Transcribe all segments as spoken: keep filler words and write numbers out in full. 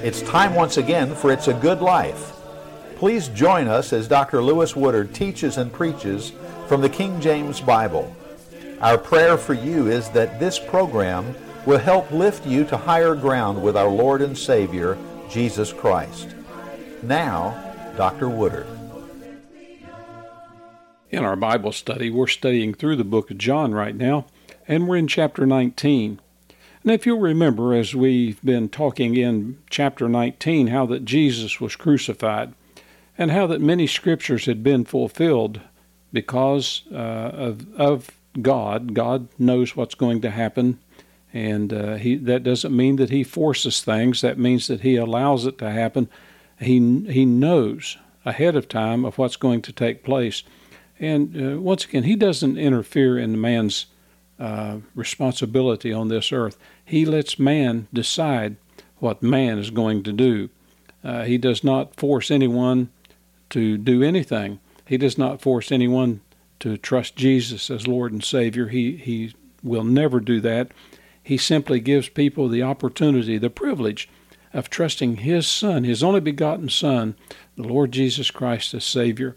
It's time once again for It's a Good Life. Please join us as Doctor Lewis Woodard teaches and preaches from the King James Bible. Our prayer for you is that this program will help lift you to higher ground with our Lord and Savior, Jesus Christ. Now, Doctor Woodard. In our Bible study, we're studying through the book of John right now, and we're in chapter nineteen. And if you'll remember, as we've been talking in chapter nineteen, how that Jesus was crucified, and how that many scriptures had been fulfilled because uh, of, of God. God knows what's going to happen, and uh, he, that doesn't mean that he forces things. That means that he allows it to happen. He, he knows ahead of time of what's going to take place. And uh, once again, he doesn't interfere in man's Uh, responsibility on this earth. He lets man decide what man is going to do. Uh, he does not force anyone to do anything. He does not force anyone to trust Jesus as Lord and Savior. He, he will never do that. He simply gives people the opportunity, the privilege of trusting his Son, his only begotten Son, the Lord Jesus Christ as Savior.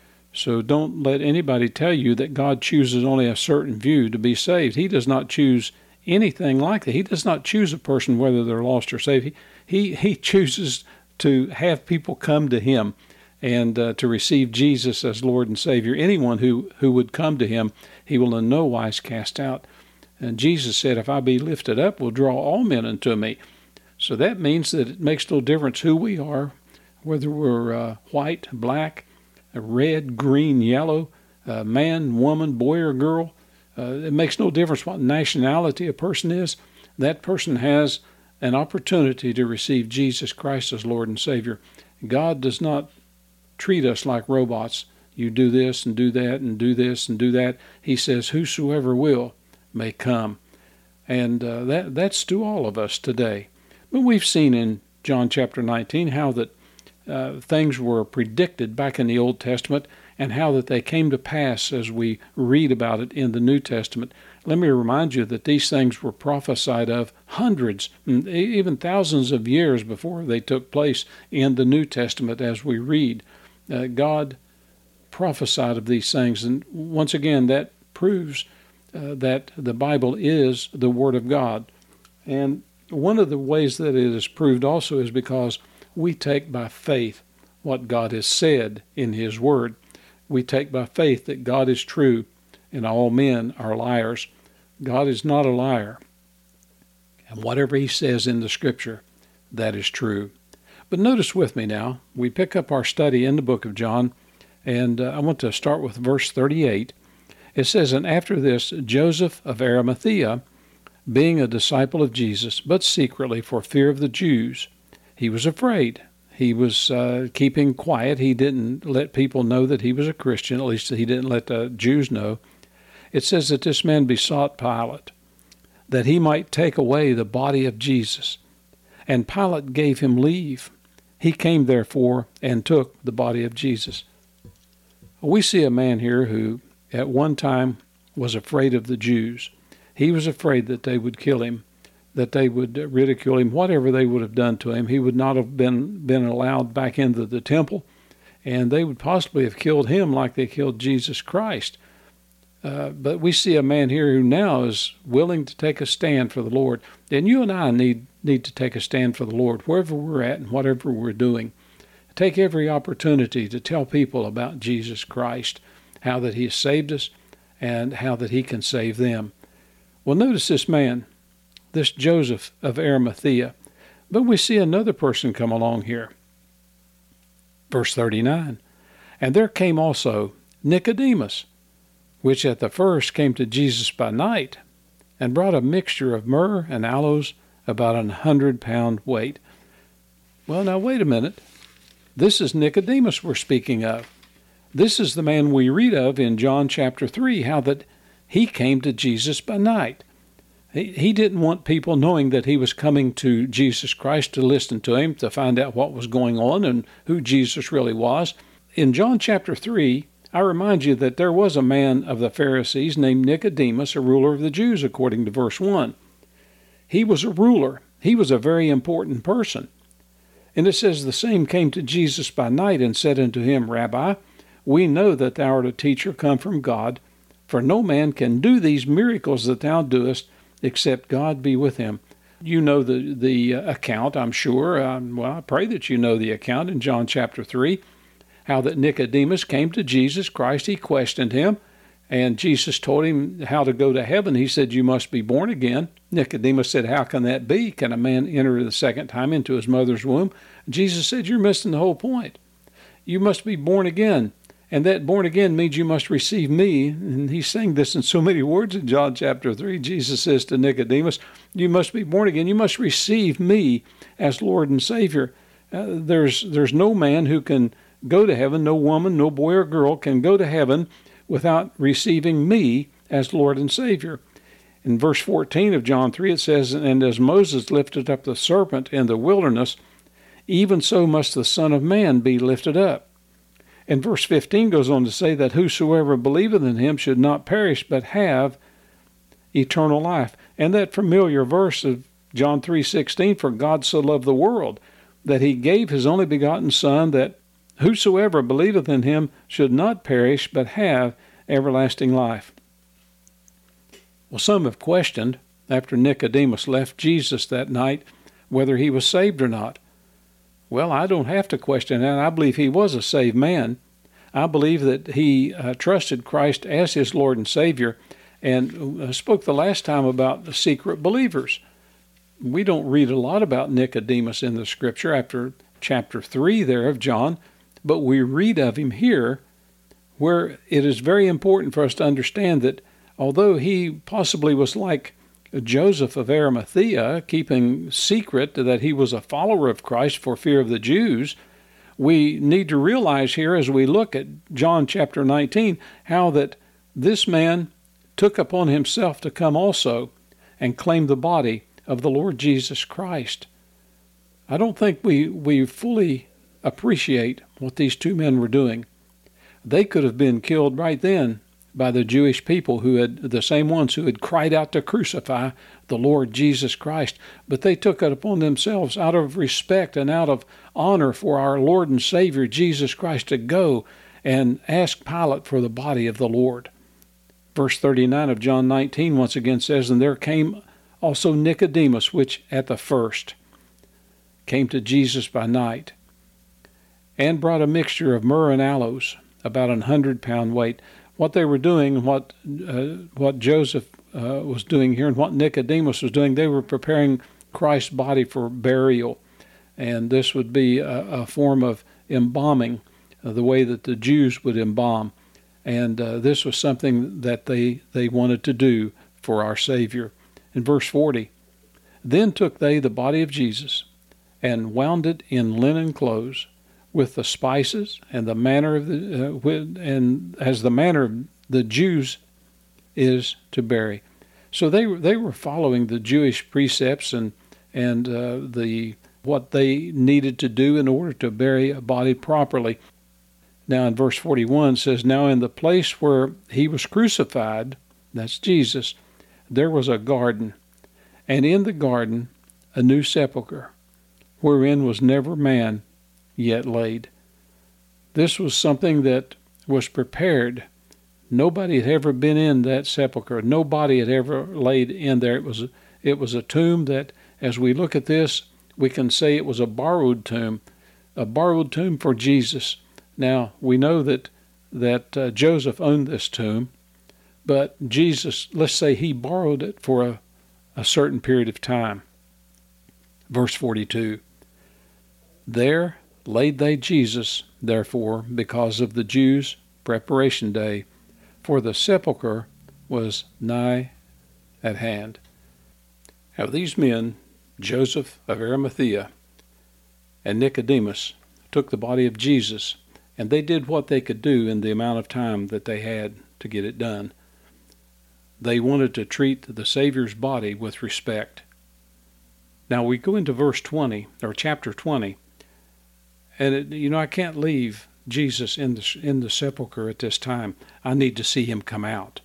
So don't let anybody tell you that God chooses only a certain view to be saved. He does not choose anything like that. He does not choose a person whether they're lost or saved. He he, he chooses to have people come to him and uh, to receive Jesus as Lord and Savior. Anyone who, who would come to him, he will in no wise cast out. And Jesus said, if I be lifted up, will draw all men unto me. So that means that it makes no difference who we are, whether we're uh, white, black, red, green, yellow, uh, man, woman, boy, or girl. Uh, it makes no difference what nationality a person is. That person has an opportunity to receive Jesus Christ as Lord and Savior. God does not treat us like robots. You do this and do that and do this and do that. He says, whosoever will may come. And uh, that that's to all of us today. But we've seen in John chapter nineteen how that Uh, things were predicted back in the Old Testament and how that they came to pass as we read about it in the New Testament. Let me remind you that these things were prophesied of hundreds, even thousands of years before they took place in the New Testament as we read. Uh, God prophesied of these things, and once again, that proves uh, that the Bible is the Word of God. And one of the ways that it is proved also is because we take by faith what God has said in his word. We take by faith that God is true and all men are liars. God is not a liar. And whatever he says in the scripture, that is true. But notice with me now, we pick up our study in the book of John, and uh, I want to start with verse thirty-eight. It says, and after this, Joseph of Arimathea, being a disciple of Jesus, but secretly for fear of the Jews, he was afraid. He was uh, keeping quiet. He didn't let people know that he was a Christian. At least he didn't let the Jews know. It says that this man besought Pilate that he might take away the body of Jesus. And Pilate gave him leave. He came, therefore, and took the body of Jesus. We see a man here who at one time was afraid of the Jews. He was afraid that they would kill him, that they would ridicule him, whatever they would have done to him. He would not have been, been allowed back into the temple, and they would possibly have killed him like they killed Jesus Christ. Uh, but we see a man here who now is willing to take a stand for the Lord. And you and I need, need to take a stand for the Lord wherever we're at and whatever we're doing. Take every opportunity to tell people about Jesus Christ, how that he has saved us and how that he can save them. Well, notice this man, this Joseph of Arimathea. But we see another person come along here. Verse thirty-nine, and there came also Nicodemus, which at the first came to Jesus by night, and brought a mixture of myrrh and aloes, about an hundred pound weight. Well, now wait a minute. This is Nicodemus we're speaking of. This is the man we read of in John chapter three, how that he came to Jesus by night. He, he didn't want people knowing that he was coming to Jesus Christ to listen to him, to find out what was going on and who Jesus really was. In John chapter three, I remind you that there was a man of the Pharisees named Nicodemus, a ruler of the Jews, according to verse one. He was a ruler. He was a very important person. And it says, the same came to Jesus by night and said unto him, Rabbi, we know that thou art a teacher come from God, for no man can do these miracles that thou doest, except God be with him. You know the, the account, I'm sure. Um, well, I pray that you know the account in John chapter three, how that Nicodemus came to Jesus Christ. He questioned him, and Jesus told him how to go to heaven. He said, you must be born again. Nicodemus said, how can that be? Can a man enter the second time into his mother's womb? Jesus said, you're missing the whole point. You must be born again. And that born again means you must receive me. And he's saying this in so many words in John chapter three. Jesus says to Nicodemus, you must be born again. You must receive me as Lord and Savior. Uh, there's, there's no man who can go to heaven, no woman, no boy or girl can go to heaven without receiving me as Lord and Savior. In verse fourteen of John three, it says, and as Moses lifted up the serpent in the wilderness, even so must the Son of Man be lifted up. And verse fifteen goes on to say that whosoever believeth in him should not perish, but have eternal life. And that familiar verse of John three sixteen, for God so loved the world, that he gave his only begotten Son, that whosoever believeth in him should not perish, but have everlasting life. Well, some have questioned, after Nicodemus left Jesus that night, whether he was saved or not. Well, I don't have to question that. I believe he was a saved man. I believe that he uh, trusted Christ as his Lord and Savior, and uh, spoke the last time about the secret believers. We don't read a lot about Nicodemus in the Scripture after chapter three there of John, but we read of him here, where it is very important for us to understand that although he possibly was like Joseph of Arimathea, keeping secret that he was a follower of Christ for fear of the Jews, we need to realize here as we look at John chapter nineteen, how that this man took upon himself to come also and claim the body of the Lord Jesus Christ. I don't think we, we fully appreciate what these two men were doing. They could have been killed right then by the Jewish people, who had the same ones who had cried out to crucify the Lord Jesus Christ. But they took it upon themselves out of respect and out of honor for our Lord and Savior Jesus Christ to go and ask Pilate for the body of the Lord. Verse thirty-nine of John nineteen once again says, and there came also Nicodemus, which at the first came to Jesus by night, and brought a mixture of myrrh and aloes, about an hundred pound weight. What they were doing, what uh, what Joseph uh, was doing here, and what Nicodemus was doing, they were preparing Christ's body for burial. And this would be a, a form of embalming, uh, the way that the Jews would embalm. And uh, this was something that they, they wanted to do for our Savior. In verse forty, then took they the body of Jesus, and wound it in linen clothes, with the spices and the manner of the uh, with, and as the manner of the Jews is to bury. So they they were following the Jewish precepts and and uh, the what they needed to do in order to bury a body properly. Now in verse forty-one says, now in the place where he was crucified, that's Jesus, there was a garden, and in the garden a new sepulchre, wherein was never man yet laid. This was something that was prepared. Nobody had ever been in that sepulchre. Nobody had ever laid in there. It was, it was a tomb that, as we look at this, we can say it was a borrowed tomb, a borrowed tomb for Jesus. Now, we know that, that uh, Joseph owned this tomb, but Jesus, let's say he borrowed it for a, a certain period of time. Verse forty-two, there laid they Jesus, therefore, because of the Jews' preparation day, for the sepulchre was nigh at hand. Now these men, Joseph of Arimathea and Nicodemus, took the body of Jesus, and they did what they could do in the amount of time that they had to get it done. They wanted to treat the Savior's body with respect. Now we go into verse twenty, or chapter twenty, and it, you know, I can't leave Jesus in the, in the sepulchre at this time. I need to see him come out.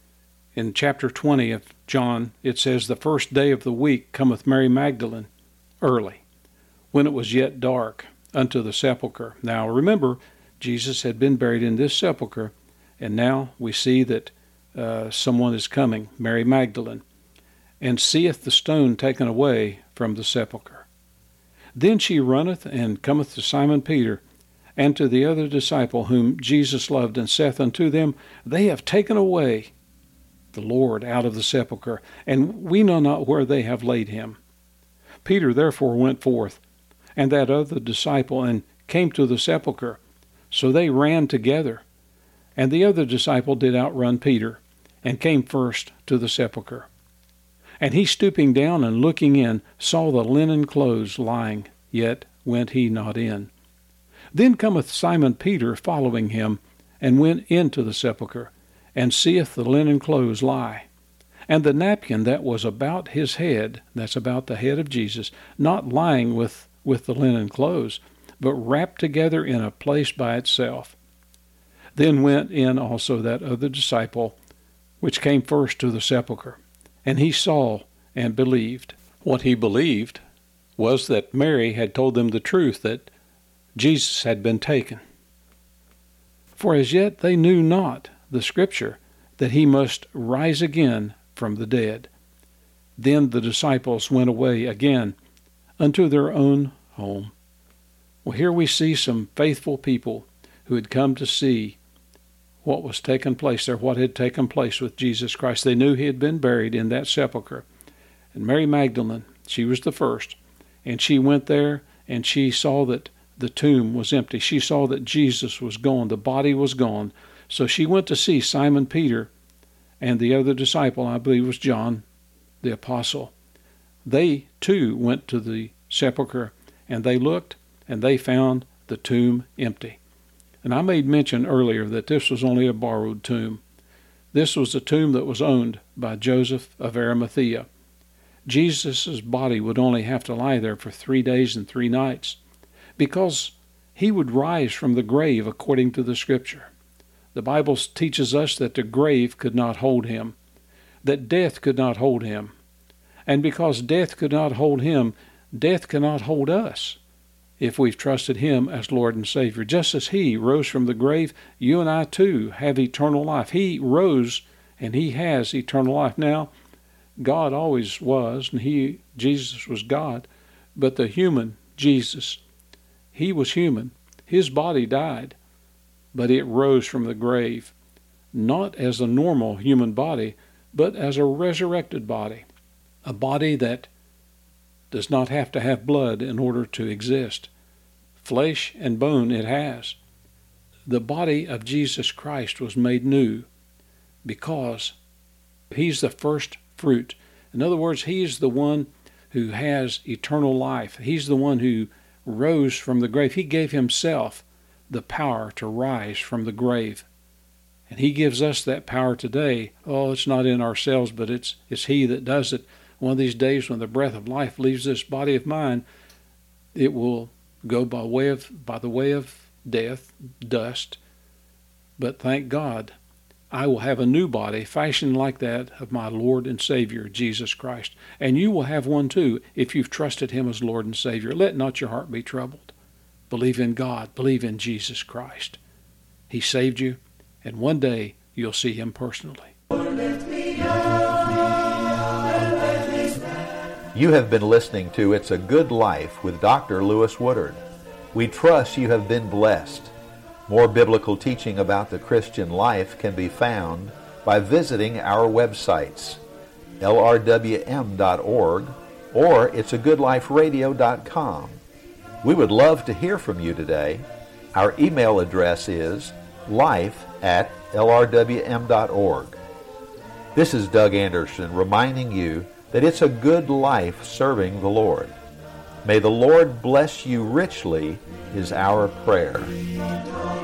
In chapter twenty of John, it says, the first day of the week cometh Mary Magdalene early, when it was yet dark, unto the sepulchre. Now remember, Jesus had been buried in this sepulchre, and now we see that uh, someone is coming, Mary Magdalene, and seeth the stone taken away from the sepulchre. Then she runneth and cometh to Simon Peter, and to the other disciple whom Jesus loved, and saith unto them, They have taken away the Lord out of the sepulchre, and we know not where they have laid him. Peter therefore went forth, and that other disciple, and came to the sepulchre. So they ran together. And the other disciple did outrun Peter, and came first to the sepulchre. And he, stooping down and looking in, saw the linen clothes lying, yet went he not in. Then cometh Simon Peter following him, and went into the sepulchre, and seeth the linen clothes lie, and the napkin that was about his head, that's about the head of Jesus, not lying with, with the linen clothes, but wrapped together in a place by itself. Then went in also that other disciple, which came first to the sepulchre, and he saw and believed. What he believed was that Mary had told them the truth, that Jesus had been taken. For as yet they knew not the Scripture, that he must rise again from the dead. Then the disciples went away again unto their own home. Well, here we see some faithful people who had come to see what was taking place there, what had taken place with Jesus Christ. They knew he had been buried in that sepulchre. And Mary Magdalene, she was the first, and she went there and she saw that the tomb was empty. She saw that Jesus was gone, the body was gone. So she went to see Simon Peter and the other disciple, I believe was John, the apostle. They too went to the sepulchre, and they looked, and they found the tomb empty. And I made mention earlier that this was only a borrowed tomb. This was a tomb that was owned by Joseph of Arimathea. Jesus' body would only have to lie there for three days and three nights, because he would rise from the grave according to the Scripture. The Bible teaches us that the grave could not hold him, that death could not hold him. And because death could not hold him, death cannot hold us if we've trusted him as Lord and Savior. Just as he rose from the grave, you and I too have eternal life. He rose and he has eternal life. Now, God always was, and he, Jesus was God, but the human Jesus, he was human. His body died, but it rose from the grave, not as a normal human body, but as a resurrected body, a body that does not have to have blood in order to exist. Flesh and bone it has. The body of Jesus Christ was made new because he's the first fruit. In other words, he's the one who has eternal life. He's the one who rose from the grave. He gave himself the power to rise from the grave. And he gives us that power today. Oh, it's not in ourselves, but it's it's he that does it. One of these days when the breath of life leaves this body of mine, it will go by way of by the way of death, dust. But thank God, I will have a new body fashioned like that of my Lord and Savior, Jesus Christ. And you will have one too if you've trusted him as Lord and Savior. Let not your heart be troubled. Believe in God. Believe in Jesus Christ. He saved you, and one day you'll see him personally. You have been listening to It's a Good Life with Doctor Lewis Woodard. We trust you have been blessed. More biblical teaching about the Christian life can be found by visiting our websites, L R W M dot org or it's a good life radio dot com. We would love to hear from you today. Our email address is life at L R W M dot org. This is Doug Anderson reminding you that it's a good life serving the Lord. May the Lord bless you richly is our prayer.